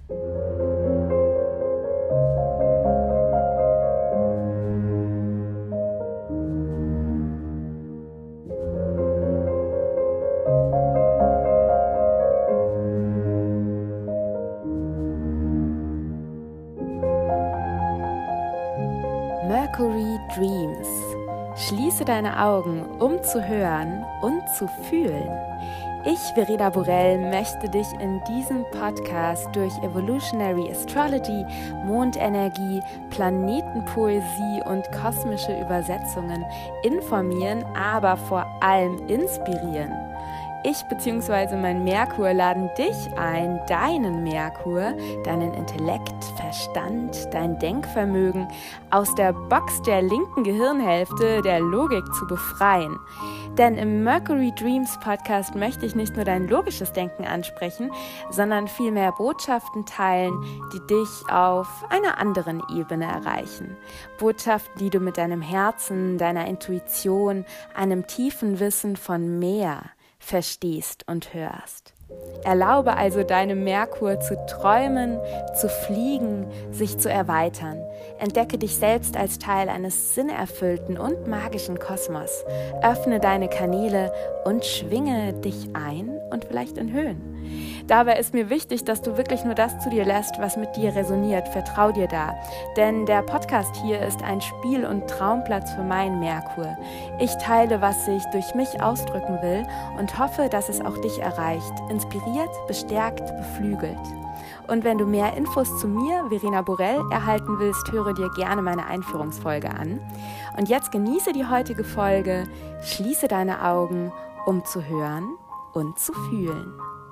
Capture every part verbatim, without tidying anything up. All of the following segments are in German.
Mercury Dreams. Schließe deine Augen, um zu hören und zu fühlen. Ich, Verena Borell, möchte dich in diesem Podcast durch Evolutionary Astrology, Mondenergie, Planetenpoesie und kosmische Übersetzungen informieren, aber vor allem inspirieren. Ich bzw. mein Merkur laden dich ein, deinen Merkur, deinen Intellekt, Verstand, dein Denkvermögen aus der Box der linken Gehirnhälfte der Logik zu befreien. Denn im Mercury Dreams Podcast möchte ich nicht nur dein logisches Denken ansprechen, sondern vielmehr Botschaften teilen, die dich auf einer anderen Ebene erreichen. Botschaften, die du mit deinem Herzen, deiner Intuition, einem tiefen Wissen von mehr verstehst und hörst. Erlaube also deinem Merkur zu träumen, zu fliegen, sich zu erweitern. Entdecke dich selbst als Teil eines sinnerfüllten und magischen Kosmos. Öffne deine Kanäle und schwinge dich ein und vielleicht in Höhen. Dabei ist mir wichtig, dass du wirklich nur das zu dir lässt, was mit dir resoniert. Vertrau dir da. Denn der Podcast hier ist ein Spiel- und Traumplatz für meinen Merkur. Ich teile, was sich durch mich ausdrücken will und hoffe, dass es auch dich erreicht. Inspiriert, bestärkt, beflügelt. Und wenn du mehr Infos zu mir, Verena Borell, erhalten willst, höre dir gerne meine Einführungsfolge an. Und jetzt genieße die heutige Folge, schließe deine Augen, um zu hören und zu fühlen.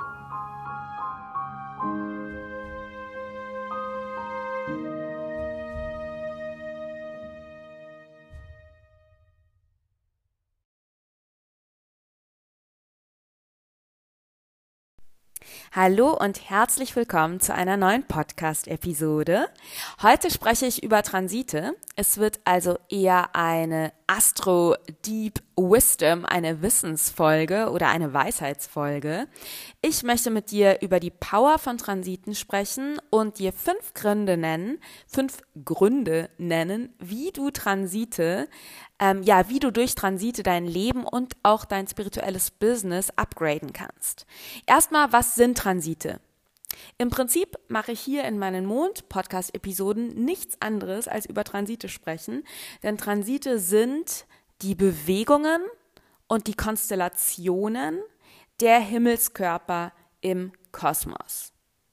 Hallo und herzlich willkommen zu einer neuen Podcast-Episode. Heute spreche ich über Transite. Es wird also eher eine Astro-Deep Wisdom, eine Wissensfolge oder eine Weisheitsfolge. Ich möchte mit dir über die Power von Transiten sprechen und dir fünf Gründe nennen, fünf Gründe nennen, wie du Transite Ähm, ja, wie du durch Transite dein Leben und auch dein spirituelles Business upgraden kannst. Erstmal, was sind Transite? Im Prinzip mache ich hier in meinen Mond-Podcast-Episoden nichts anderes als über Transite sprechen, denn Transite sind die Bewegungen und die Konstellationen der Himmelskörper im Kosmos.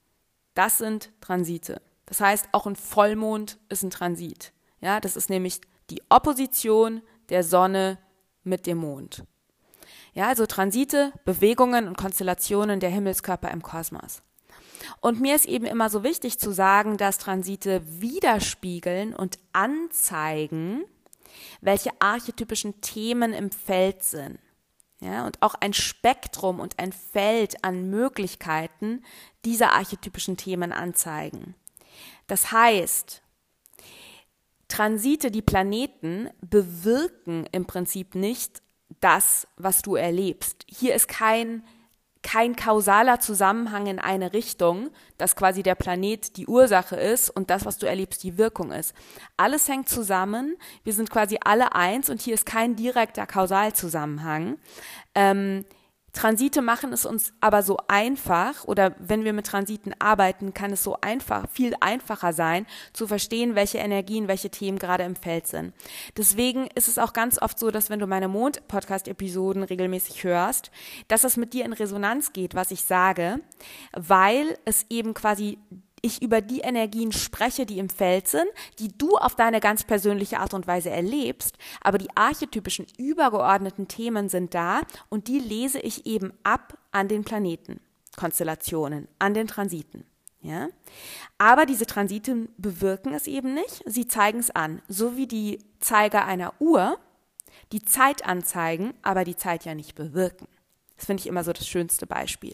Das sind Transite. Das heißt, auch ein Vollmond ist ein Transit. Ja, das ist nämlich die Opposition der Sonne mit dem Mond. Ja, also Transite, Bewegungen und Konstellationen der Himmelskörper im Kosmos. Und mir ist eben immer so wichtig zu sagen, dass Transite widerspiegeln und anzeigen, welche archetypischen Themen im Feld sind. Ja, und auch ein Spektrum und ein Feld an Möglichkeiten dieser archetypischen Themen anzeigen. Das heißt, Transite, die Planeten, bewirken im Prinzip nicht das, was du erlebst. Hier ist kein, kein kausaler Zusammenhang in eine Richtung, dass quasi der Planet die Ursache ist und das, was du erlebst, die Wirkung ist. Alles hängt zusammen, wir sind quasi alle eins und hier ist kein direkter Kausalzusammenhang. Ähm, Transite machen es uns aber so einfach, oder wenn wir mit Transiten arbeiten, kann es so einfach, viel einfacher sein, zu verstehen, welche Energien, welche Themen gerade im Feld sind. Deswegen ist es auch ganz oft so, dass wenn du meine Mond-Podcast-Episoden regelmäßig hörst, dass es mit dir in Resonanz geht, was ich sage, weil es eben quasi ich über die Energien spreche, die im Feld sind, die du auf deine ganz persönliche Art und Weise erlebst, aber die archetypischen, übergeordneten Themen sind da und die lese ich eben ab an den Planetenkonstellationen, an den Transiten. Ja? Aber diese Transite bewirken es eben nicht, sie zeigen es an, so wie die Zeiger einer Uhr die Zeit anzeigen, aber die Zeit ja nicht bewirken. Das finde ich immer so das schönste Beispiel.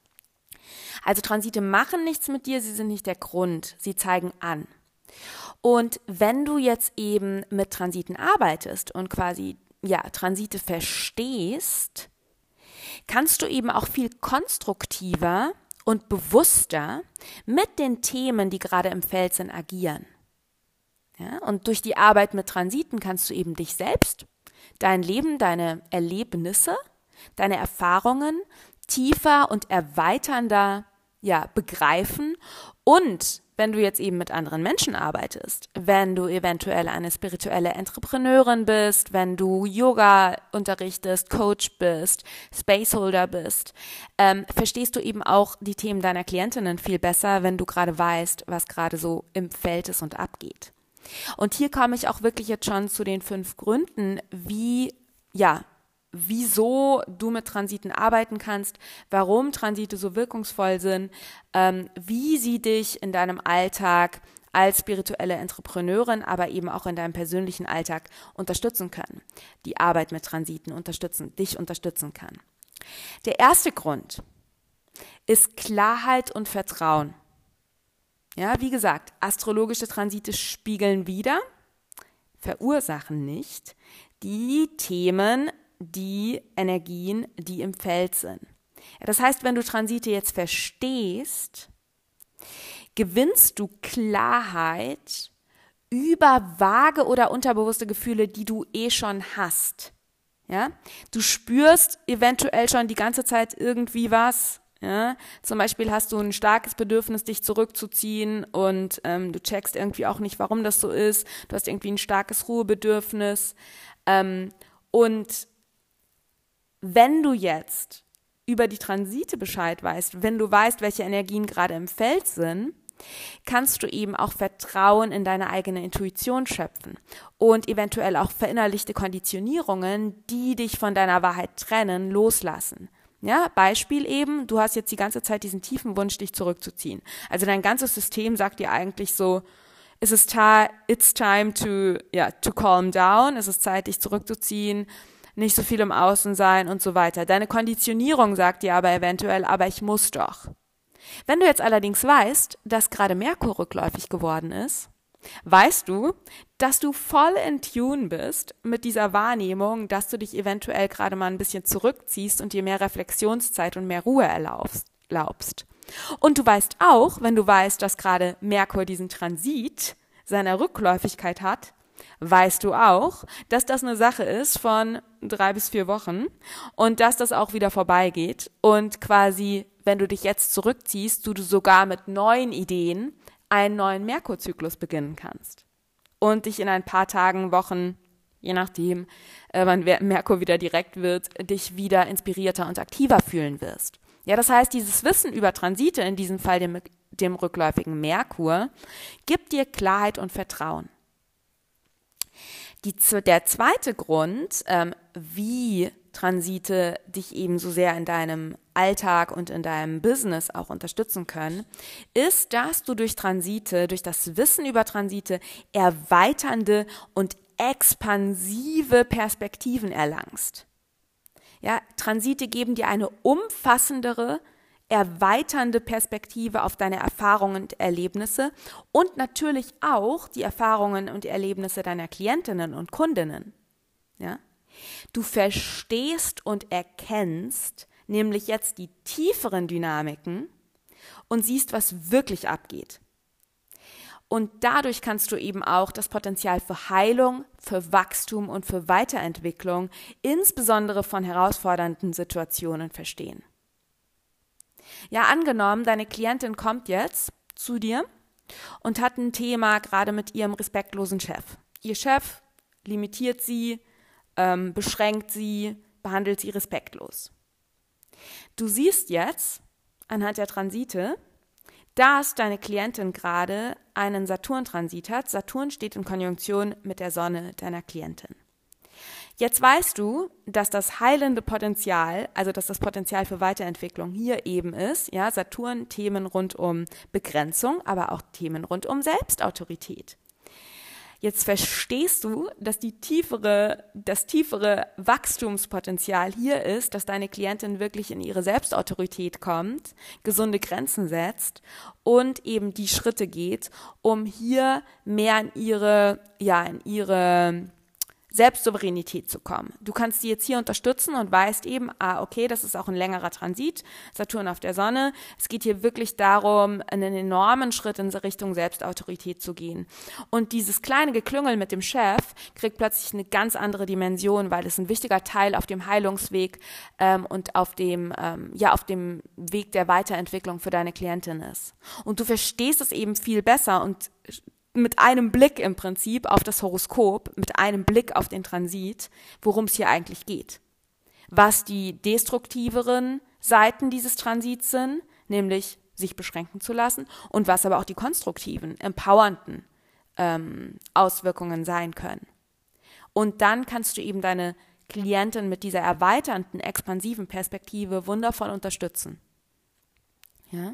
Also Transite machen nichts mit dir, sie sind nicht der Grund, sie zeigen an. Und wenn du jetzt eben mit Transiten arbeitest und quasi ja Transite verstehst, kannst du eben auch viel konstruktiver und bewusster mit den Themen, die gerade im Feld sind, agieren. Ja, und durch die Arbeit mit Transiten kannst du eben dich selbst, dein Leben, deine Erlebnisse, deine Erfahrungen tiefer und erweiternder ja, begreifen. Und wenn du jetzt eben mit anderen Menschen arbeitest, wenn du eventuell eine spirituelle Entrepreneurin bist, wenn du Yoga unterrichtest, Coach bist, Spaceholder bist, ähm, verstehst du eben auch die Themen deiner Klientinnen viel besser, wenn du gerade weißt, was gerade so im Feld ist und abgeht. Und hier komme ich auch wirklich jetzt schon zu den fünf Gründen, wie, ja, wieso du mit Transiten arbeiten kannst, warum Transite so wirkungsvoll sind, ähm, wie sie dich in deinem Alltag als spirituelle Entrepreneurin, aber eben auch in deinem persönlichen Alltag unterstützen können. Die Arbeit mit Transiten unterstützen, dich unterstützen kann. Der erste Grund ist Klarheit und Vertrauen. Ja, wie gesagt, astrologische Transite spiegeln wider, verursachen nicht die Themen, die Energien, die im Feld sind. Ja, das heißt, wenn du Transite jetzt verstehst, gewinnst du Klarheit über vage oder unterbewusste Gefühle, die du eh schon hast. Ja? Du spürst eventuell schon die ganze Zeit irgendwie was. Ja? Zum Beispiel hast du ein starkes Bedürfnis, dich zurückzuziehen und ähm, du checkst irgendwie auch nicht, warum das so ist. Du hast irgendwie ein starkes Ruhebedürfnis. Ähm, und wenn du jetzt über die Transite Bescheid weißt, wenn du weißt, welche Energien gerade im Feld sind, kannst du eben auch Vertrauen in deine eigene Intuition schöpfen und eventuell auch verinnerlichte Konditionierungen, die dich von deiner Wahrheit trennen, loslassen. Ja, Beispiel eben, du hast jetzt die ganze Zeit diesen tiefen Wunsch, dich zurückzuziehen. Also dein ganzes System sagt dir eigentlich so, es ist ta- it's time to, ja, to calm down, es ist Zeit, dich zurückzuziehen, nicht so viel im Außen sein und so weiter. Deine Konditionierung sagt dir aber eventuell, aber ich muss doch. Wenn du jetzt allerdings weißt, dass gerade Merkur rückläufig geworden ist, weißt du, dass du voll in Tune bist mit dieser Wahrnehmung, dass du dich eventuell gerade mal ein bisschen zurückziehst und dir mehr Reflexionszeit und mehr Ruhe erlaubst. Und du weißt auch, wenn du weißt, dass gerade Merkur diesen Transit seiner Rückläufigkeit hat, weißt du auch, dass das eine Sache ist von drei bis vier Wochen und dass das auch wieder vorbeigeht und quasi, wenn du dich jetzt zurückziehst, du sogar mit neuen Ideen einen neuen Merkurzyklus beginnen kannst und dich in ein paar Tagen, Wochen, je nachdem, äh, wann Merkur wieder direkt wird, dich wieder inspirierter und aktiver fühlen wirst. Ja, das heißt, dieses Wissen über Transite, in diesem Fall dem, dem rückläufigen Merkur, gibt dir Klarheit und Vertrauen. Die, der zweite Grund, ähm, wie Transite dich eben so sehr in deinem Alltag und in deinem Business auch unterstützen können, ist, dass du durch Transite, durch das Wissen über Transite erweiternde und expansive Perspektiven erlangst. Ja, Transite geben dir eine umfassendere, erweiternde Perspektive auf deine Erfahrungen und Erlebnisse und natürlich auch die Erfahrungen und Erlebnisse deiner Klientinnen und Kundinnen. Ja? Du verstehst und erkennst nämlich jetzt die tieferen Dynamiken und siehst, was wirklich abgeht. Und dadurch kannst du eben auch das Potenzial für Heilung, für Wachstum und für Weiterentwicklung, insbesondere von herausfordernden Situationen, verstehen. Ja, angenommen, deine Klientin kommt jetzt zu dir und hat ein Thema gerade mit ihrem respektlosen Chef. Ihr Chef limitiert sie, ähm, beschränkt sie, behandelt sie respektlos. Du siehst jetzt anhand der Transite, dass deine Klientin gerade einen Saturn-Transit hat. Saturn steht in Konjunktion mit der Sonne deiner Klientin. Jetzt weißt du, dass das heilende Potenzial, also dass das Potenzial für Weiterentwicklung hier eben ist, ja, Saturn, Themen rund um Begrenzung, aber auch Themen rund um Selbstautorität. Jetzt verstehst du, dass die tiefere, das tiefere Wachstumspotenzial hier ist, dass deine Klientin wirklich in ihre Selbstautorität kommt, gesunde Grenzen setzt und eben die Schritte geht, um hier mehr in ihre, ja, in ihre Selbstsouveränität zu kommen. Du kannst sie jetzt hier unterstützen und weißt eben, ah, okay, das ist auch ein längerer Transit, Saturn auf der Sonne. Es geht hier wirklich darum, einen enormen Schritt in Richtung Selbstautorität zu gehen. Und dieses kleine Geklüngel mit dem Chef kriegt plötzlich eine ganz andere Dimension, weil es ein wichtiger Teil auf dem Heilungsweg ähm, und auf dem, ähm, ja, auf dem Weg der Weiterentwicklung für deine Klientin ist. Und du verstehst es eben viel besser und mit einem Blick im Prinzip auf das Horoskop, mit einem Blick auf den Transit, worum es hier eigentlich geht. Was die destruktiveren Seiten dieses Transits sind, nämlich sich beschränken zu lassen, und was aber auch die konstruktiven, empowernden ähm, Auswirkungen sein können. Und dann kannst du eben deine Klientin mit dieser erweiternden, expansiven Perspektive wundervoll unterstützen. Ja?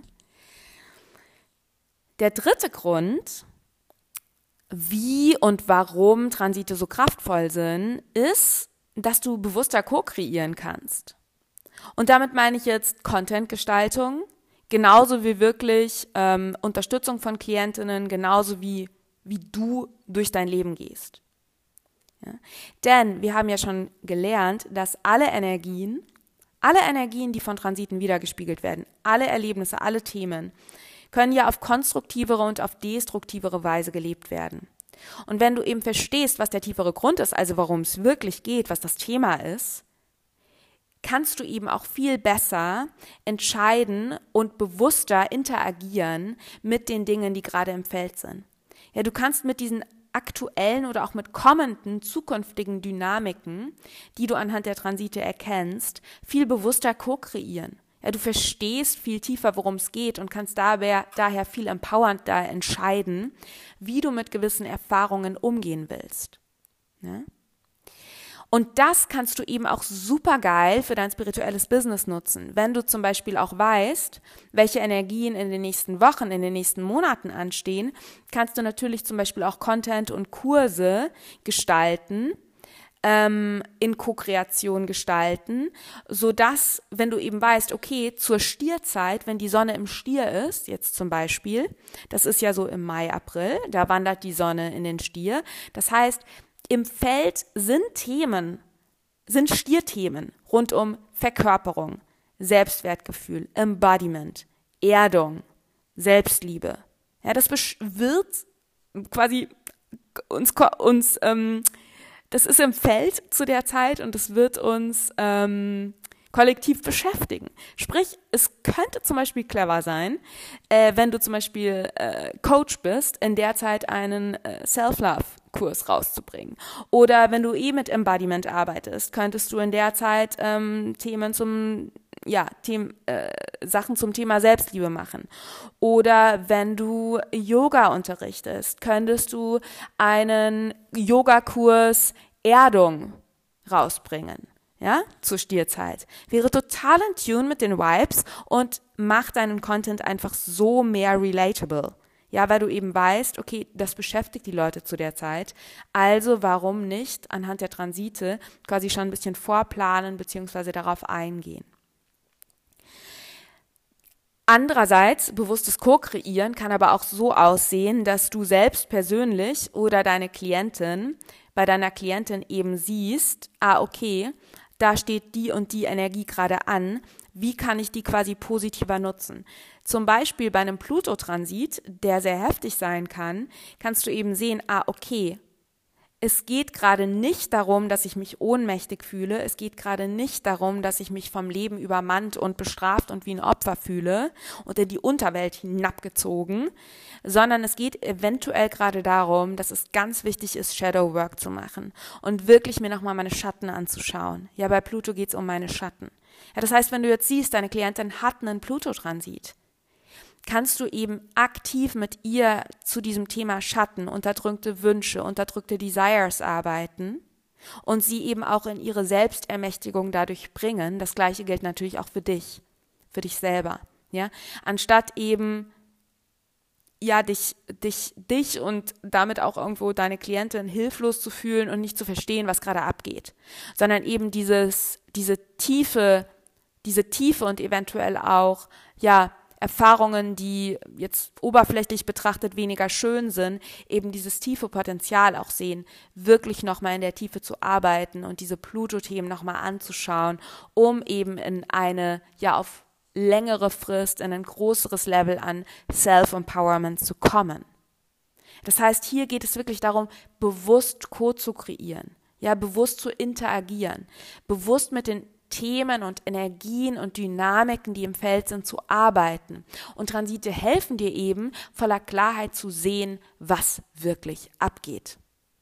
Der dritte Grund, wie und warum Transite so kraftvoll sind, ist, dass du bewusster co-kreieren kannst. Und damit meine ich jetzt Content-Gestaltung, genauso wie wirklich ähm, Unterstützung von Klientinnen, genauso wie, wie du durch dein Leben gehst. Ja? Denn wir haben ja schon gelernt, dass alle Energien, alle Energien, die von Transiten wiedergespiegelt werden, alle Erlebnisse, alle Themen, können ja auf konstruktivere und auf destruktivere Weise gelebt werden. Und wenn du eben verstehst, was der tiefere Grund ist, also worum es wirklich geht, was das Thema ist, kannst du eben auch viel besser entscheiden und bewusster interagieren mit den Dingen, die gerade im Feld sind. Ja, du kannst mit diesen aktuellen oder auch mit kommenden, zukünftigen Dynamiken, die du anhand der Transite erkennst, viel bewusster co-kreieren. Ja, du verstehst viel tiefer, worum es geht und kannst dabei, daher viel empowernder entscheiden, wie du mit gewissen Erfahrungen umgehen willst. Ja? Und das kannst du eben auch super geil für dein spirituelles Business nutzen. Wenn du zum Beispiel auch weißt, welche Energien in den nächsten Wochen, in den nächsten Monaten anstehen, kannst du natürlich zum Beispiel auch Content und Kurse gestalten, in Co-Kreation gestalten, sodass, wenn du eben weißt, okay, zur Stierzeit, wenn die Sonne im Stier ist, jetzt zum Beispiel, das ist ja so im Mai, April, da wandert die Sonne in den Stier, das heißt, im Feld sind Themen, sind Stierthemen rund um Verkörperung, Selbstwertgefühl, Embodiment, Erdung, Selbstliebe. Ja, das wird quasi uns, uns ähm, Das ist im Feld zu der Zeit und es wird uns ähm, kollektiv beschäftigen. Sprich, es könnte zum Beispiel clever sein, äh, wenn du zum Beispiel äh, Coach bist, in der Zeit einen äh, Self-Love-Kurs rauszubringen. Oder wenn du eh mit Embodiment arbeitest, könntest du in der Zeit ähm, Themen zum ja, Themen, äh, Sachen zum Thema Selbstliebe machen. Oder wenn du Yoga unterrichtest, könntest du einen Yogakurs Erdung rausbringen, ja, zur Stierzeit. Wäre total in Tune mit den Vibes und macht deinen Content einfach so mehr relatable. Ja, weil du eben weißt, okay, das beschäftigt die Leute zu der Zeit, also warum nicht anhand der Transite quasi schon ein bisschen vorplanen bzw. darauf eingehen. Andererseits, bewusstes Co-Kreieren kann aber auch so aussehen, dass du selbst persönlich oder deine Klientin bei deiner Klientin eben siehst, ah, okay, da steht die und die Energie gerade an, wie kann ich die quasi positiver nutzen? Zum Beispiel bei einem Pluto-Transit, der sehr heftig sein kann, kannst du eben sehen, ah, okay, es geht gerade nicht darum, dass ich mich ohnmächtig fühle. Es geht gerade nicht darum, dass ich mich vom Leben übermannt und bestraft und wie ein Opfer fühle und in die Unterwelt hinabgezogen, sondern es geht eventuell gerade darum, dass es ganz wichtig ist, Shadow Work zu machen und wirklich mir nochmal meine Schatten anzuschauen. Ja, bei Pluto geht es um meine Schatten. Ja, das heißt, wenn du jetzt siehst, deine Klientin hat einen Pluto-Transit, kannst du eben aktiv mit ihr zu diesem Thema Schatten, unterdrückte Wünsche, unterdrückte Desires arbeiten und sie eben auch in ihre Selbstermächtigung dadurch bringen. Das Gleiche gilt natürlich auch für dich, für dich selber. Ja? Anstatt eben ja, dich, dich, dich und damit auch irgendwo deine Klientin hilflos zu fühlen und nicht zu verstehen, was gerade abgeht, sondern eben dieses, diese Tiefe, diese Tiefe und eventuell auch, ja, Erfahrungen, die jetzt oberflächlich betrachtet weniger schön sind, eben dieses tiefe Potenzial auch sehen, wirklich nochmal in der Tiefe zu arbeiten und diese Pluto-Themen nochmal anzuschauen, um eben in eine, ja auf längere Frist, in ein größeres Level an Self-Empowerment zu kommen. Das heißt, hier geht es wirklich darum, bewusst Code zu kreieren, ja, bewusst zu interagieren, bewusst mit den Themen und Energien und Dynamiken, die im Feld sind, zu arbeiten. Und Transite helfen dir eben, voller Klarheit zu sehen, was wirklich abgeht.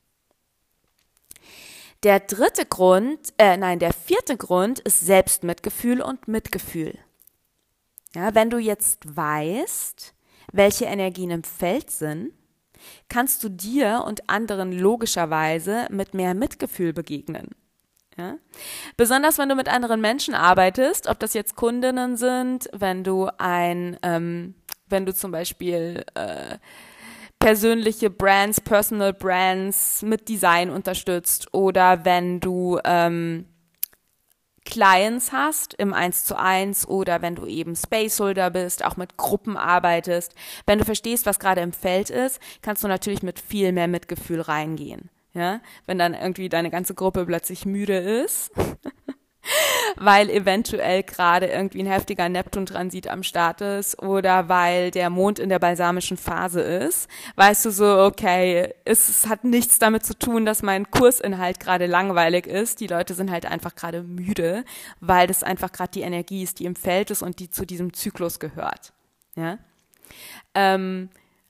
Der dritte Grund, äh, nein, der vierte Grund ist Selbstmitgefühl und Mitgefühl. Ja, wenn du jetzt weißt, welche Energien im Feld sind, kannst du dir und anderen logischerweise mit mehr Mitgefühl begegnen. Ja? Besonders wenn du mit anderen Menschen arbeitest, ob das jetzt Kundinnen sind, wenn du ein, ähm, wenn du zum Beispiel äh, persönliche Brands, Personal Brands mit Design unterstützt oder wenn du ähm, Clients hast im eins zu eins oder wenn du eben Spaceholder bist, auch mit Gruppen arbeitest. Wenn du verstehst, was gerade im Feld ist, kannst du natürlich mit viel mehr Mitgefühl reingehen. Ja, wenn dann irgendwie deine ganze Gruppe plötzlich müde ist, weil eventuell gerade irgendwie ein heftiger Neptun-Transit am Start ist oder weil der Mond in der balsamischen Phase ist, weißt du so, okay, es, es hat nichts damit zu tun, dass mein Kursinhalt gerade langweilig ist. Die Leute sind halt einfach gerade müde, weil das einfach gerade die Energie ist, die im Feld ist und die zu diesem Zyklus gehört. Ja. Ähm,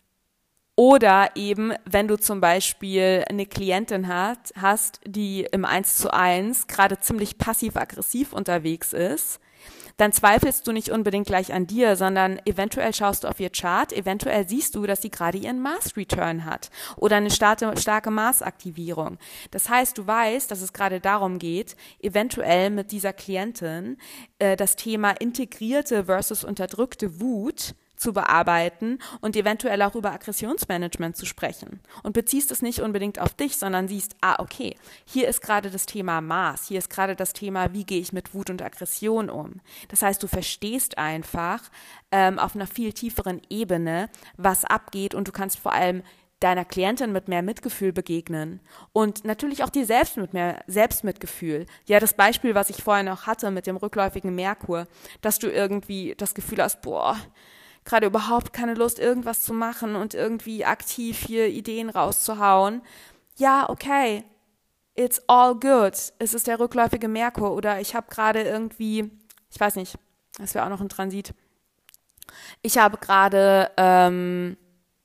Oder eben, wenn du zum Beispiel eine Klientin hat, hast, die im eins zu eins gerade ziemlich passiv-aggressiv unterwegs ist, dann zweifelst du nicht unbedingt gleich an dir, sondern eventuell schaust du auf ihr Chart, eventuell siehst du, dass sie gerade ihren Mars-Return hat oder eine starke, starke Mars-Aktivierung. Das heißt, du weißt, dass es gerade darum geht, eventuell mit dieser Klientin äh, das Thema integrierte versus unterdrückte Wut zu bearbeiten und eventuell auch über Aggressionsmanagement zu sprechen. Und beziehst es nicht unbedingt auf dich, sondern siehst, ah, okay, hier ist gerade das Thema Maß, hier ist gerade das Thema, wie gehe ich mit Wut und Aggression um. Das heißt, du verstehst einfach ähm, auf einer viel tieferen Ebene, was abgeht und du kannst vor allem deiner Klientin mit mehr Mitgefühl begegnen und natürlich auch dir selbst mit mehr Selbstmitgefühl. Ja, das Beispiel, was ich vorher noch hatte mit dem rückläufigen Merkur, dass du irgendwie das Gefühl hast, boah, gerade überhaupt keine Lust, irgendwas zu machen und irgendwie aktiv hier Ideen rauszuhauen. Ja, okay, it's all good. Es ist der rückläufige Merkur oder ich habe gerade irgendwie, ich weiß nicht, das wäre auch noch ein Transit. Ich habe gerade ähm,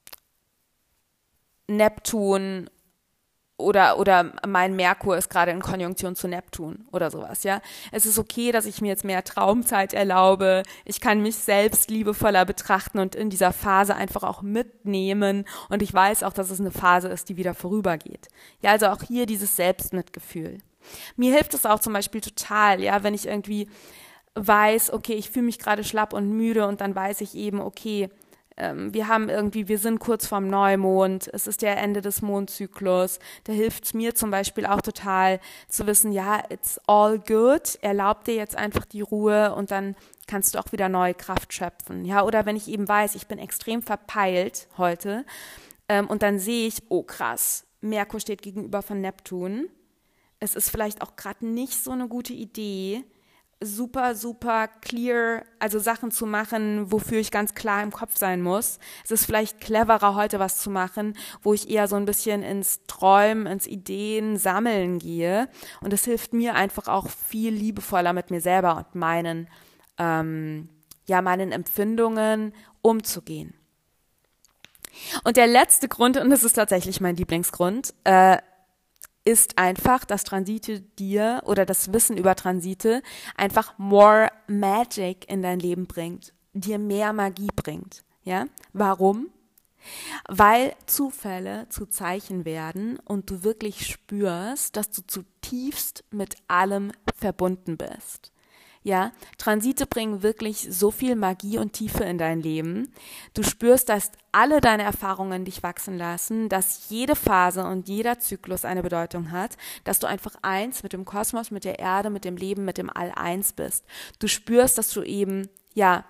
Neptun oder oder mein Merkur ist gerade in Konjunktion zu Neptun oder sowas, ja. Es ist okay, dass ich mir jetzt mehr Traumzeit erlaube. Ich kann mich selbst liebevoller betrachten und in dieser Phase einfach auch mitnehmen. Und ich weiß auch, dass es eine Phase ist, die wieder vorübergeht. Ja, also auch hier dieses Selbstmitgefühl. Mir hilft es auch zum Beispiel total, ja, wenn ich irgendwie weiß, okay, ich fühle mich gerade schlapp und müde und dann weiß ich eben, okay, wir haben irgendwie, wir sind kurz vorm Neumond, es ist der Ende des Mondzyklus, da hilft es mir zum Beispiel auch total zu wissen, ja, it's all good, erlaub dir jetzt einfach die Ruhe und dann kannst du auch wieder neue Kraft schöpfen, ja, oder wenn ich eben weiß, ich bin extrem verpeilt heute ähm, und dann sehe ich, oh krass, Merkur steht gegenüber von Neptun, es ist vielleicht auch gerade nicht so eine gute Idee, super, super clear, also Sachen zu machen, wofür ich ganz klar im Kopf sein muss. Es ist vielleicht cleverer, heute was zu machen, wo ich eher so ein bisschen ins Träumen, ins Ideen sammeln gehe. Und es hilft mir einfach auch viel liebevoller mit mir selber und meinen, ähm, ja, meinen Empfindungen umzugehen. Und der letzte Grund, und das ist tatsächlich mein Lieblingsgrund, äh, ist einfach, dass Transite dir oder das Wissen über Transite einfach more magic in dein Leben bringt, dir mehr Magie bringt. Ja? Warum? Weil Zufälle zu Zeichen werden und du wirklich spürst, dass du zutiefst mit allem verbunden bist. Ja, Transite bringen wirklich so viel Magie und Tiefe in dein Leben. Du spürst, dass alle deine Erfahrungen dich wachsen lassen, dass jede Phase und jeder Zyklus eine Bedeutung hat, dass du einfach eins mit dem Kosmos, mit der Erde, mit dem Leben, mit dem All eins bist. Du spürst, dass du eben, ja,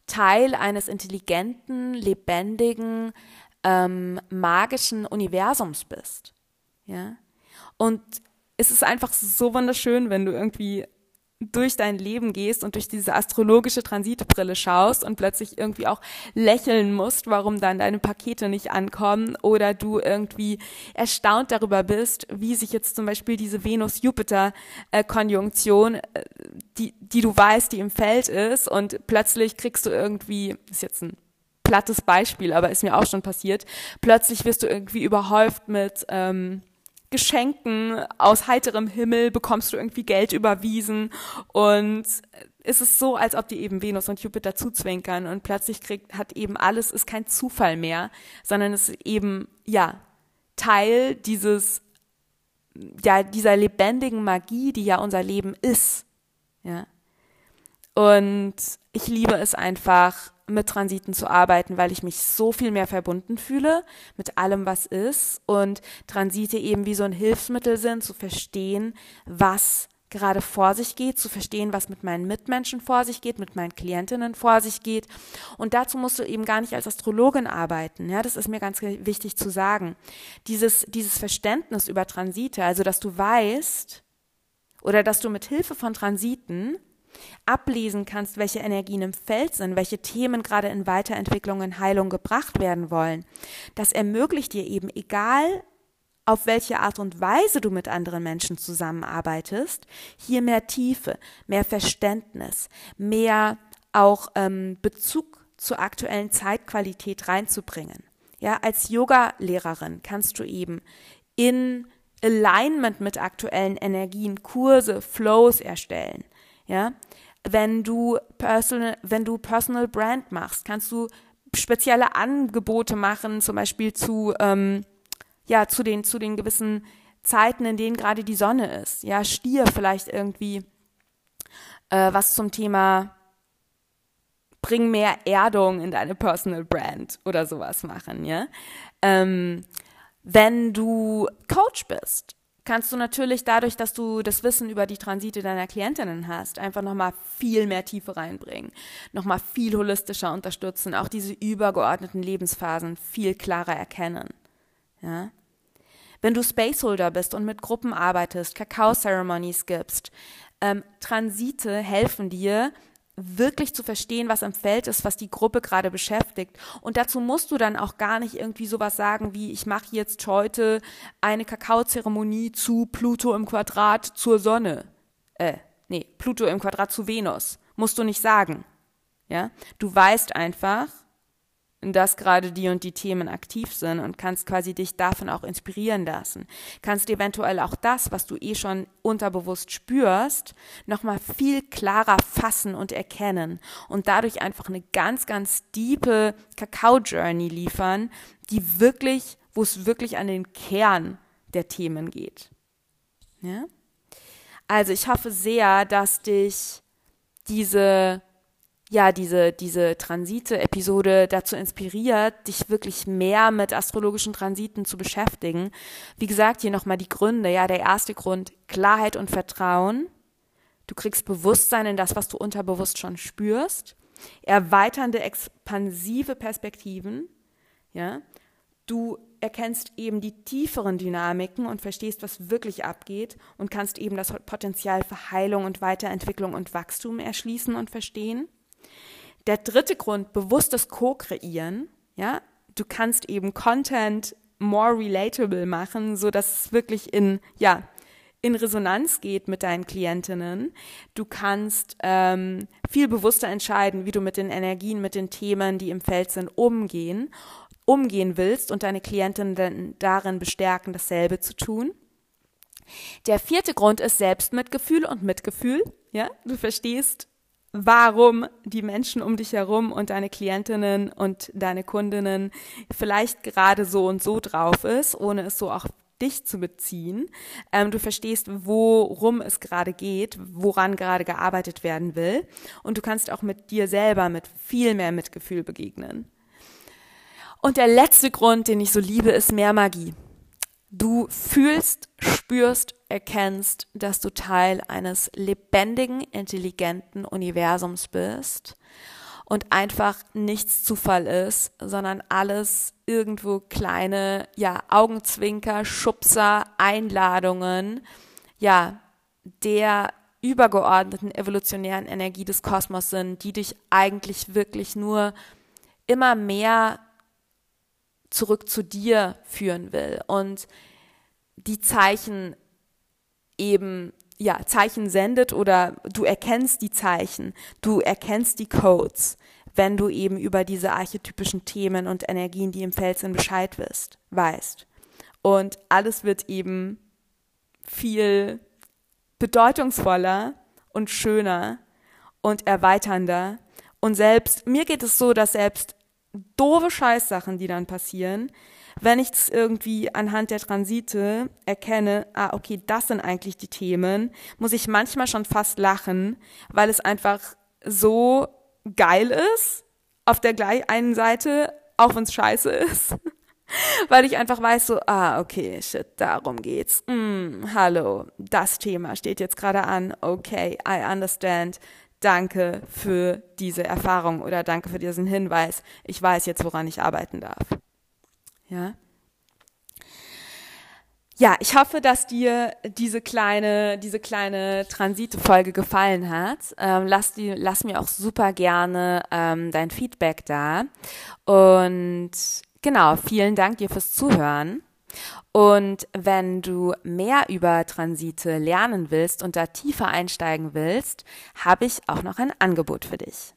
Teil eines intelligenten, lebendigen, ähm, magischen Universums bist. Ja? Und es ist einfach so wunderschön, wenn du irgendwie durch dein Leben gehst und durch diese astrologische Transitbrille schaust und plötzlich irgendwie auch lächeln musst, warum dann deine Pakete nicht ankommen, oder du irgendwie erstaunt darüber bist, wie sich jetzt zum Beispiel diese Venus-Jupiter-Konjunktion, äh, die, die du weißt, die im Feld ist, und plötzlich kriegst du irgendwie, ist jetzt ein plattes Beispiel, aber ist mir auch schon passiert, plötzlich wirst du irgendwie überhäuft mit ähm, Geschenken aus heiterem Himmel, bekommst du irgendwie Geld überwiesen, und es ist so, als ob dir eben Venus und Jupiter zuzwinkern, und plötzlich kriegt, hat eben alles, ist kein Zufall mehr, sondern es ist eben, ja, Teil dieses, ja, dieser lebendigen Magie, die ja unser Leben ist, ja. Und ich liebe es einfach, mit Transiten zu arbeiten, weil ich mich so viel mehr verbunden fühle mit allem, was ist, und Transite eben wie so ein Hilfsmittel sind, zu verstehen, was gerade vor sich geht, zu verstehen, was mit meinen Mitmenschen vor sich geht, mit meinen Klientinnen vor sich geht. Und dazu musst du eben gar nicht als Astrologin arbeiten. Ja, das ist mir ganz wichtig zu sagen. Dieses, dieses Verständnis über Transite, also dass du weißt oder dass du mit Hilfe von Transiten ablesen kannst, welche Energien im Feld sind, welche Themen gerade in Weiterentwicklung, in Heilung gebracht werden wollen. Das ermöglicht dir eben, egal auf welche Art und Weise du mit anderen Menschen zusammenarbeitest, hier mehr Tiefe, mehr Verständnis, mehr auch ähm, Bezug zur aktuellen Zeitqualität reinzubringen. Ja, als Yoga-Lehrerin kannst du eben in Alignment mit aktuellen Energien Kurse, Flows erstellen. Ja, wenn du Personal, wenn du Personal Brand machst, kannst du spezielle Angebote machen, zum Beispiel zu, ähm, ja, zu den, zu den gewissen Zeiten, in denen gerade die Sonne ist. Ja, Stier vielleicht irgendwie äh, was zum Thema bring mehr Erdung in deine Personal Brand oder sowas machen. Ja, ähm, wenn du Coach bist, kannst du natürlich dadurch, dass du das Wissen über die Transite deiner Klientinnen hast, einfach nochmal viel mehr Tiefe reinbringen, nochmal viel holistischer unterstützen, auch diese übergeordneten Lebensphasen viel klarer erkennen. Ja? Wenn du Spaceholder bist und mit Gruppen arbeitest, Kakao-Ceremonies gibst, ähm, Transite helfen dir, wirklich zu verstehen, was im Feld ist, was die Gruppe gerade beschäftigt. Und dazu musst du dann auch gar nicht irgendwie sowas sagen wie, ich mache jetzt heute eine Kakaozeremonie zu Pluto im Quadrat zur Sonne. Äh, nee, Pluto im Quadrat zu Venus. Musst du nicht sagen. Ja? Du weißt einfach, dass gerade die und die Themen aktiv sind, und kannst quasi dich davon auch inspirieren lassen. Kannst eventuell auch das, was du eh schon unterbewusst spürst, nochmal viel klarer fassen und erkennen und dadurch einfach eine ganz, ganz tiefe Kakao-Journey liefern, die wirklich, wo es wirklich an den Kern der Themen geht. Ja? Also ich hoffe sehr, dass dich diese ja, diese, diese Transite-Episode dazu inspiriert, dich wirklich mehr mit astrologischen Transiten zu beschäftigen. Wie gesagt, hier nochmal die Gründe. Ja, der erste Grund, Klarheit und Vertrauen. Du kriegst Bewusstsein in das, was du unterbewusst schon spürst. Erweiternde, expansive Perspektiven. Ja, du erkennst eben die tieferen Dynamiken und verstehst, was wirklich abgeht, und kannst eben das Potenzial für Heilung und Weiterentwicklung und Wachstum erschließen und verstehen. Der dritte Grund, bewusstes Co-Kreieren. Ja, du kannst eben Content more relatable machen, so dass es wirklich in, ja, in Resonanz geht mit deinen Klientinnen. Du kannst ähm, viel bewusster entscheiden, wie du mit den Energien, mit den Themen, die im Feld sind, umgehen, umgehen willst, und deine Klientinnen darin bestärken, dasselbe zu tun. Der vierte Grund ist Selbstmitgefühl und Mitgefühl. Ja, du verstehst, warum die Menschen um dich herum und deine Klientinnen und deine Kundinnen vielleicht gerade so und so drauf ist, ohne es so auch dich zu beziehen. Ähm, du verstehst, worum es gerade geht, woran gerade gearbeitet werden will, und du kannst auch mit dir selber mit viel mehr Mitgefühl begegnen. Und der letzte Grund, den ich so liebe, ist mehr Magie. Du fühlst, spürst, erkennst, dass du Teil eines lebendigen, intelligenten Universums bist. und einfach nichts Zufall ist, sondern alles irgendwo kleine, ja, Augenzwinker, Schubser, Einladungen, ja, der übergeordneten evolutionären Energie des Kosmos sind, die dich eigentlich wirklich nur immer mehr zurück zu dir führen will und die Zeichen eben, ja, Zeichen sendet oder du erkennst die Zeichen, du erkennst die Codes, wenn du eben über diese archetypischen Themen und Energien, die im Feld sind, Bescheid wirst, weißt. Und alles wird eben viel bedeutungsvoller und schöner und erweiternder. Und selbst, mir geht es so, dass selbst doofe Scheißsachen, die dann passieren, wenn ich es irgendwie anhand der Transite erkenne, ah, okay, das sind eigentlich die Themen, muss ich manchmal schon fast lachen, weil es einfach so geil ist, auf der gleich einen Seite, auch wenn es scheiße ist, weil ich einfach weiß so, ah, okay, shit, darum geht's. Mm, hallo, das Thema steht jetzt gerade an, okay, I understand. Danke für diese Erfahrung oder danke für diesen Hinweis. Ich weiß jetzt, woran ich arbeiten darf. Ja. Ja, ich hoffe, dass dir diese kleine, diese kleine Transite-Folge gefallen hat. Ähm, lass, die, lass mir auch super gerne ähm, dein Feedback da. Und genau, vielen Dank dir fürs Zuhören. Und wenn du mehr über Transite lernen willst und da tiefer einsteigen willst, habe ich auch noch ein Angebot für dich.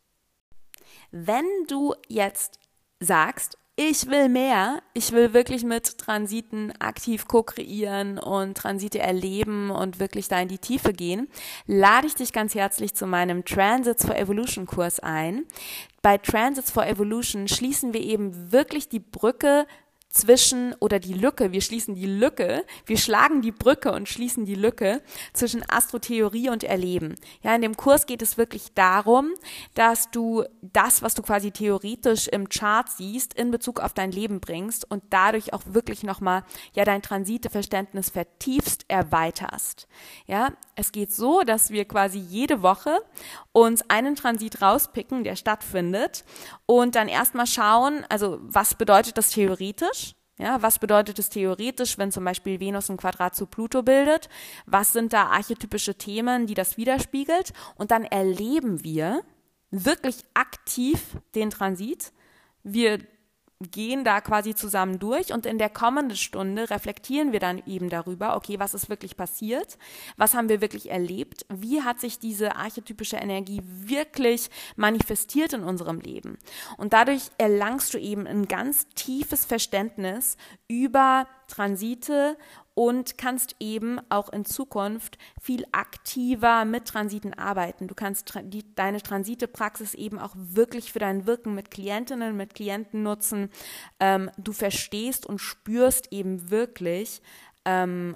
Wenn du jetzt sagst, ich will mehr, ich will wirklich mit Transiten aktiv co-kreieren und Transite erleben und wirklich da in die Tiefe gehen, lade ich dich ganz herzlich zu meinem Transits for Evolution Kurs ein. Bei Transits for Evolution schließen wir eben wirklich die Brücke zwischen, oder die Lücke, wir schließen die Lücke, wir schlagen die Brücke und schließen die Lücke zwischen Astrotheorie und Erleben. Ja, in dem Kurs geht es wirklich darum, dass du das, was du quasi theoretisch im Chart siehst, in Bezug auf dein Leben bringst und dadurch auch wirklich nochmal, ja, dein Transiteverständnis vertiefst, erweiterst. Ja, es geht so, dass wir quasi jede Woche uns einen Transit rauspicken, der stattfindet und dann erstmal schauen, also was bedeutet das theoretisch? Ja, was bedeutet es theoretisch, wenn zum Beispiel Venus ein Quadrat zu Pluto bildet? Was sind da archetypische Themen, die das widerspiegelt? Und dann erleben wir wirklich aktiv den Transit. Wir gehen da quasi zusammen durch und in der kommenden Stunde reflektieren wir dann eben darüber, okay, was ist wirklich passiert? Was haben wir wirklich erlebt? Wie hat sich diese archetypische Energie wirklich manifestiert in unserem Leben? Und dadurch erlangst du eben ein ganz tiefes Verständnis über Transite und kannst eben auch in Zukunft viel aktiver mit Transiten arbeiten. Du kannst tra- die, deine Transite-Praxis eben auch wirklich für dein Wirken mit Klientinnen, mit Klienten nutzen. Ähm, du verstehst und spürst eben wirklich, ähm,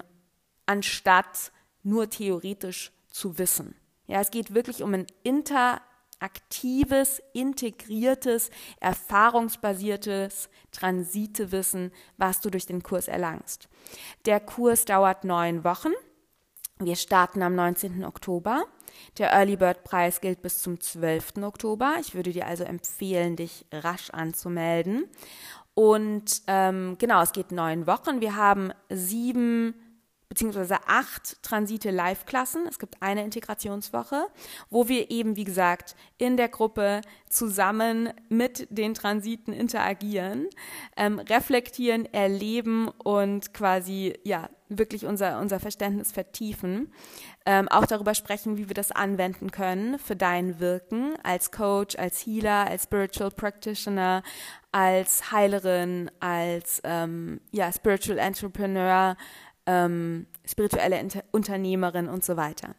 anstatt nur theoretisch zu wissen. Ja, es geht wirklich um ein inter aktives, integriertes, erfahrungsbasiertes Transitewissen, was du durch den Kurs erlangst. Der Kurs dauert neun Wochen. Wir starten am neunzehnten Oktober. Der Early Bird Preis gilt bis zum zwölften Oktober. Ich würde dir also empfehlen, dich rasch anzumelden. Und ähm, genau, es geht neun Wochen. Wir haben sieben beziehungsweise acht Transite-Live-Klassen. Es gibt eine Integrationswoche, wo wir eben, wie gesagt, in der Gruppe zusammen mit den Transiten interagieren, ähm, reflektieren, erleben und quasi, ja, wirklich unser, unser Verständnis vertiefen. Ähm, auch darüber sprechen, wie wir das anwenden können für dein Wirken als Coach, als Healer, als Spiritual Practitioner, als Heilerin, als ähm, ja, Spiritual Entrepreneur, Ähm, spirituelle Inter- Unternehmerin und so weiter.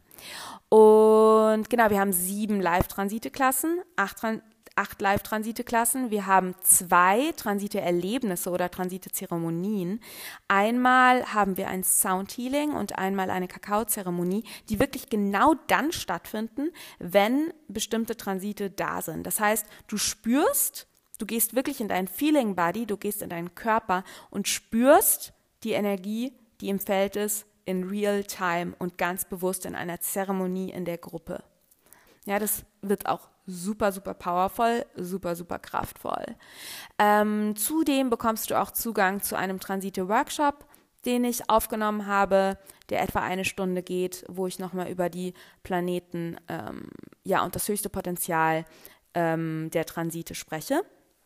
Und genau, wir haben sieben Live-Transite-Klassen, acht, Tran- acht Live-Transite-Klassen. Wir haben zwei Transite-Erlebnisse oder Transite-Zeremonien. Einmal haben wir ein Sound-Healing und einmal eine Kakao-Zeremonie, die wirklich genau dann stattfinden, wenn bestimmte Transite da sind. Das heißt, du spürst, du gehst wirklich in dein Feeling-Body, du gehst in deinen Körper und spürst die Energie, die im Feld ist, in real time und ganz bewusst in einer Zeremonie in der Gruppe. Ja, das wird auch super, super powerful, super, super kraftvoll. Ähm, zudem bekommst du auch Zugang zu einem Transite-Workshop, den ich aufgenommen habe, der etwa eine Stunde geht, wo ich nochmal über die Planeten ähm, ja, und das höchste Potenzial ähm, der Transite spreche.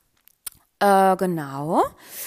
Äh, genau.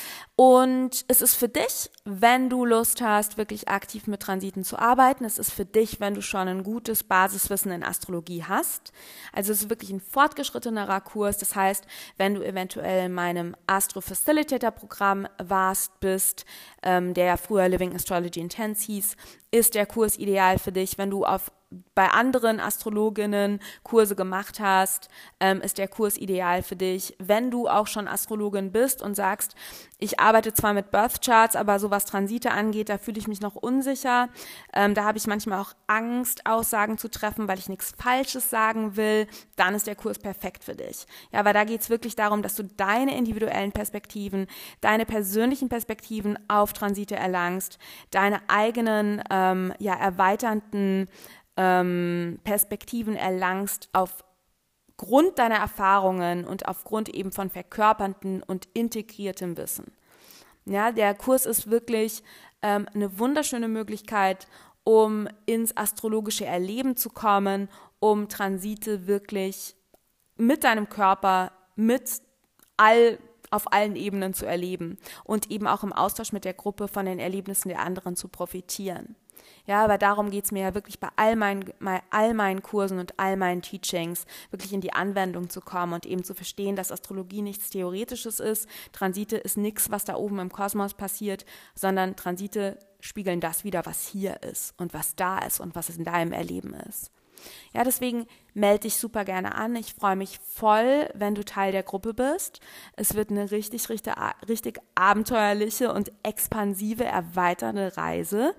Und es ist für dich, wenn du Lust hast, wirklich aktiv mit Transiten zu arbeiten. Es ist für dich, wenn du schon ein gutes Basiswissen in Astrologie hast. Also es ist wirklich ein fortgeschrittenerer Kurs. Das heißt, wenn du eventuell in meinem Astro-Facilitator-Programm warst, bist, ähm, der ja früher Living Astrology Intense hieß, ist der Kurs ideal für dich. Wenn du auf bei anderen Astrologinnen Kurse gemacht hast, ähm, ist der Kurs ideal für dich. Wenn du auch schon Astrologin bist und sagst, ich arbeite zwar mit Birth Charts, aber so was Transite angeht, da fühle ich mich noch unsicher. Ähm, da habe ich manchmal auch Angst, Aussagen zu treffen, weil ich nichts Falsches sagen will. Dann ist der Kurs perfekt für dich. Ja, weil da geht es wirklich darum, dass du deine individuellen Perspektiven, deine persönlichen Perspektiven auf Transite erlangst, deine eigenen, ähm, ja, erweiternden ähm, Perspektiven erlangst aufgrund deiner Erfahrungen und aufgrund eben von verkörpernden und integriertem Wissen. Ja, der Kurs ist wirklich ähm, eine wunderschöne Möglichkeit, um ins astrologische Erleben zu kommen, um Transite wirklich mit deinem Körper, mit all, auf allen Ebenen zu erleben und eben auch im Austausch mit der Gruppe von den Erlebnissen der anderen zu profitieren. Ja, aber darum geht es mir ja wirklich bei all meinen, bei all meinen Kursen und all meinen Teachings wirklich in die Anwendung zu kommen und eben zu verstehen, dass Astrologie nichts Theoretisches ist. Transite ist nichts, was da oben im Kosmos passiert, sondern Transite spiegeln das wider, was hier ist und was da ist und was es in deinem Erleben ist. Ja, deswegen melde dich super gerne an. Ich freue mich voll, wenn du Teil der Gruppe bist. Es wird eine richtig, richtig, richtig abenteuerliche und expansive, erweiternde Reise.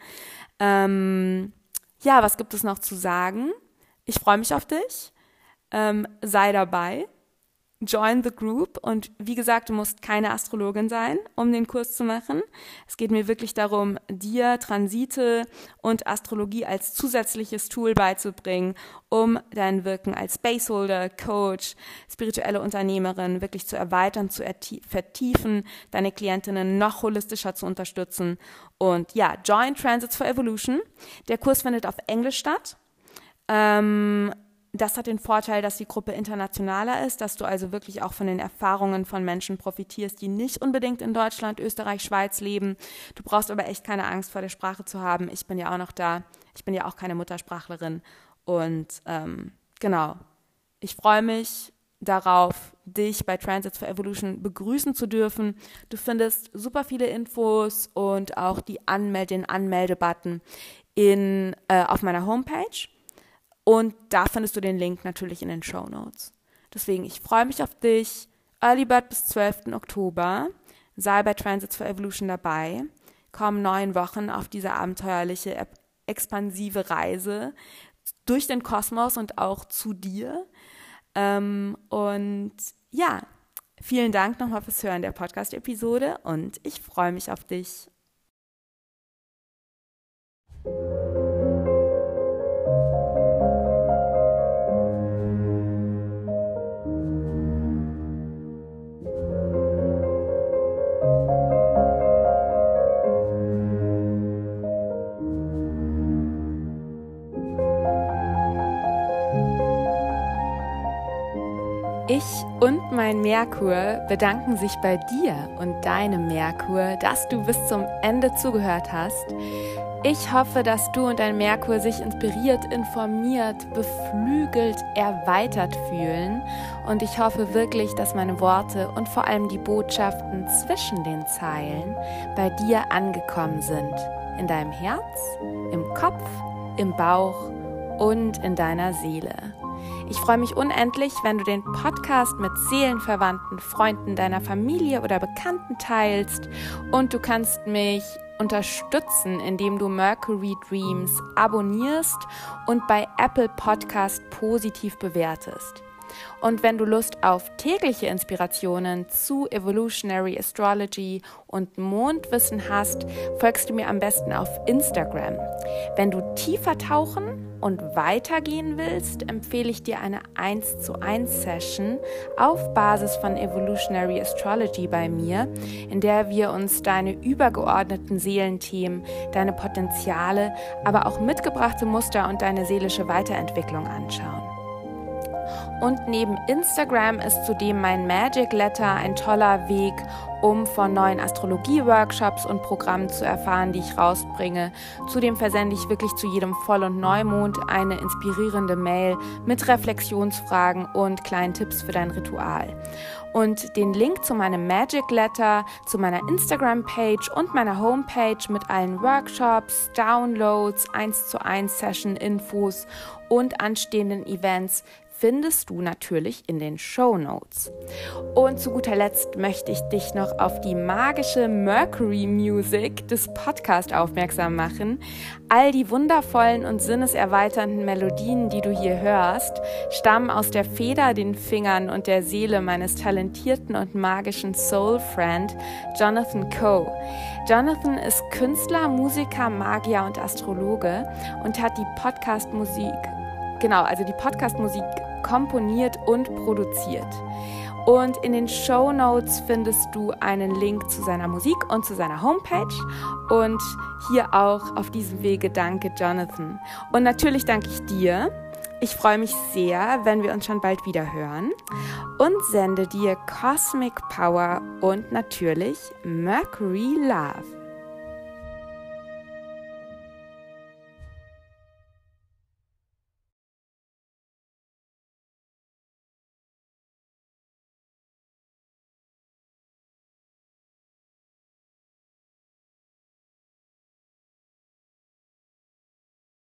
Ähm, ja, was gibt es noch zu sagen? Ich freue mich auf dich. Ähm, sei dabei. Join the group. Und wie gesagt, du musst keine Astrologin sein, um den Kurs zu machen. Es geht mir wirklich darum, dir Transite und Astrologie als zusätzliches Tool beizubringen, um dein Wirken als Spaceholder, Coach, spirituelle Unternehmerin wirklich zu erweitern, zu vertiefen, deine Klientinnen noch holistischer zu unterstützen. Und ja, join Transits for Evolution. Der Kurs findet auf Englisch statt. Ähm, Das hat den Vorteil, dass die Gruppe internationaler ist, dass du also wirklich auch von den Erfahrungen von Menschen profitierst, die nicht unbedingt in Deutschland, Österreich, Schweiz leben. Du brauchst aber echt keine Angst vor der Sprache zu haben. Ich bin ja auch noch da. Ich bin ja auch keine Muttersprachlerin. Und ähm, genau, ich freue mich darauf, dich bei Transits for Evolution begrüßen zu dürfen. Du findest super viele Infos und auch die Anmeld- den Anmeldebutton in, äh, auf meiner Homepage. Und da findest du den Link natürlich in den Shownotes. Deswegen, ich freue mich auf dich. Early Bird bis zwölften Oktober. Sei bei Transits for Evolution dabei. Komm neun Wochen auf diese abenteuerliche, expansive Reise durch den Kosmos und auch zu dir. Ähm, und ja, vielen Dank nochmal fürs Hören der Podcast-Episode und ich freue mich auf dich. Ich und mein Merkur bedanken sich bei dir und deinem Merkur, dass du bis zum Ende zugehört hast. Ich hoffe, dass du und dein Merkur sich inspiriert, informiert, beflügelt, erweitert fühlen. Und ich hoffe wirklich, dass meine Worte und vor allem die Botschaften zwischen den Zeilen bei dir angekommen sind. In deinem Herz, im Kopf, im Bauch und in deiner Seele. Ich freue mich unendlich, wenn du den Podcast mit Seelenverwandten, Freunden deiner Familie oder Bekannten teilst und du kannst mich unterstützen, indem du Mercury Dreams abonnierst und bei Apple Podcast positiv bewertest. Und wenn du Lust auf tägliche Inspirationen zu Evolutionary Astrology und Mondwissen hast, folgst du mir am besten auf Instagram. Wenn du tiefer tauchen und weitergehen willst, empfehle ich dir eine eins zu eins Session auf Basis von Evolutionary Astrology bei mir, in der wir uns deine übergeordneten Seelenthemen, deine Potenziale, aber auch mitgebrachte Muster und deine seelische Weiterentwicklung anschauen. Und neben Instagram ist zudem mein Magic Letter ein toller Weg, um von neuen Astrologie-Workshops und Programmen zu erfahren, die ich rausbringe. Zudem versende ich wirklich zu jedem Voll- und Neumond eine inspirierende Mail mit Reflexionsfragen und kleinen Tipps für dein Ritual. Und den Link zu meinem Magic Letter, zu meiner Instagram-Page und meiner Homepage mit allen Workshops, Downloads, eins zu eins Session-Infos und anstehenden Events findest du natürlich in den Shownotes. Und zu guter Letzt möchte ich dich noch auf die magische Mercury Music des Podcasts aufmerksam machen. All die wundervollen und sinneserweiternden Melodien, die du hier hörst, stammen aus der Feder, den Fingern und der Seele meines talentierten und magischen Soul-Friend Jonathan Coe. Jonathan ist Künstler, Musiker, Magier und Astrologe und hat die Podcast-Musik Genau, also die Podcast-Musik komponiert und produziert. Und in den Shownotes findest du einen Link zu seiner Musik und zu seiner Homepage. Und hier auch auf diesem Wege danke Jonathan. Und natürlich danke ich dir. Ich freue mich sehr, wenn wir uns schon bald wieder hören. Und sende dir Cosmic Power und natürlich Mercury Love.